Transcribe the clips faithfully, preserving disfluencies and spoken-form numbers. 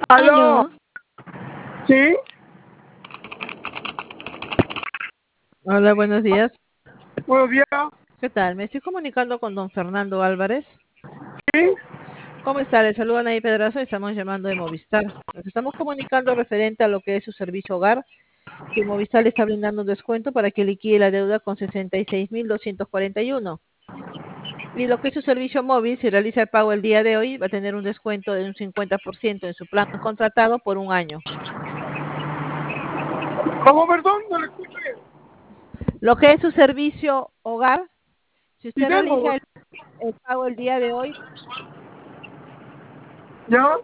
¿Aló? Aló. ¿Sí? Hola, buenos días. Buenos días. ¿Qué tal? Me estoy comunicando con don Fernando Álvarez. ¿Sí? ¿Cómo está? Le saluda Nay Pedraza. Estamos llamando de Movistar. Nos estamos comunicando referente a lo que es su servicio hogar, que Movistar le está brindando un descuento para que liquide la deuda con sesenta y seis mil doscientos cuarenta y uno. Y lo que es su servicio móvil, si realiza el pago el día de hoy, va a tener un descuento de un cincuenta por ciento en su plan contratado por un año. ¿Cómo, perdón? No le escucho bien. Lo que es su servicio hogar, si ¿Sí usted tengo? realiza el, el pago el día de hoy, ¿Ya?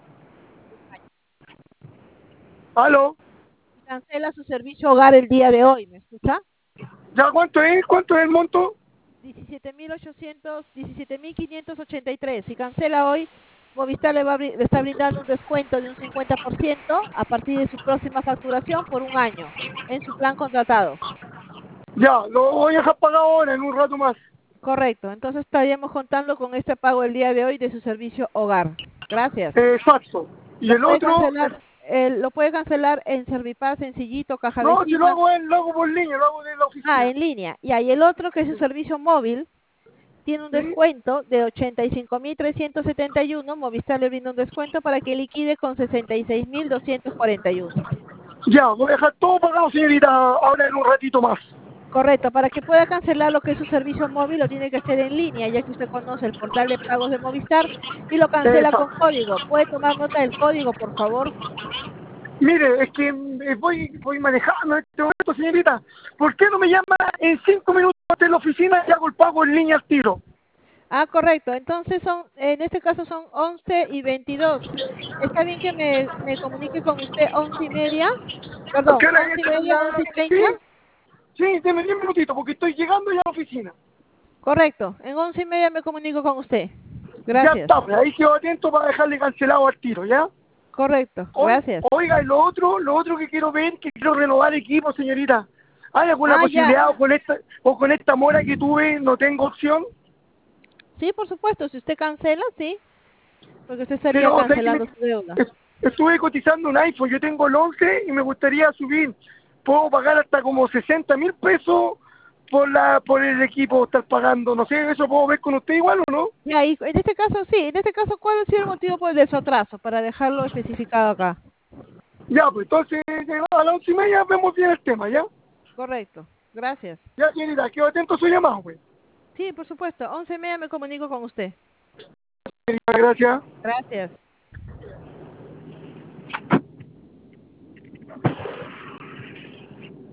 ¿Aló? si cancela su servicio hogar el día de hoy, ¿me escucha? ¿Ya cuánto es? ¿Cuánto es el monto? diecisiete mil ochocientos, diecisiete mil quinientos ochenta y tres. Si cancela hoy, Movistar le, va a bri- le está brindando un descuento de un cincuenta por ciento a partir de su próxima facturación por un año en su plan contratado. Ya, lo voy a dejar pagado ahora, en un rato más. Correcto. Entonces estaríamos contando con este pago el día de hoy de su servicio hogar. Gracias. Eh, exacto. Y Lo el puede otro, el- cancelar, eh, lo puede cancelar en Servipaz, Sencillito, Caja no, si lo Vecina. hago él, lo hago por línea, lo hago de la Ah, oficina. en línea. Y hay el otro que es su servicio móvil. Tiene un ¿Sí? descuento de ochenta y cinco mil trescientos setenta y uno. Movistar le brinda un descuento para que liquide con sesenta y seis mil doscientos cuarenta y uno. Ya, voy a dejar todo pagado, señorita, ahora en un ratito más. Correcto, para que pueda cancelar lo que es su servicio móvil lo tiene que hacer en línea, ya que usted conoce el portal de pagos de Movistar y lo cancela con Exacto. código. ¿Puede tomar nota del código, por favor? Mire, es que eh, voy, voy manejando en este momento, señorita. ¿Por qué no me llama en cinco minutos de la oficina y hago el pago en línea al tiro? Ah, correcto. Entonces son, en este caso son once y veintidós. ¿Está bien que me, me comunique con usted once y media? ¿Qué Perdón, hora es? once y media, once y Sí, treinta. sí, deme diez minutitos porque estoy llegando ya a la oficina. Correcto, en once y media me comunico con usted. Ya Gracias. está, pues ahí quedo atento para dejarle cancelado al tiro, ¿ya? Correcto, Oi- gracias. Oiga, y lo otro, lo otro que quiero ver, que quiero renovar equipo, señorita. ¿Hay alguna Ah, ya. posibilidad o con esta, o con esta mora que tuve no tengo opción? Sí, por supuesto, si usted cancela, sí, porque usted Si estaría no, o sea, que me- cancelando su deuda. es- estuve cotizando un iPhone, yo tengo el once y me gustaría subir. Puedo pagar hasta como sesenta mil pesos por la por el equipo estar pagando. No sé, ¿eso puedo ver con usted igual o no? Ya, y en este caso, sí, en este caso, ¿cuál ha sido el motivo por el desatraso? Para dejarlo especificado acá. Ya, pues entonces a las once y media vemos bien el tema, ¿ya? Correcto, gracias. Ya, señorita, quedo atento a su llamado, pues. Sí, por supuesto, once y media me comunico con usted. Gracias. Gracias.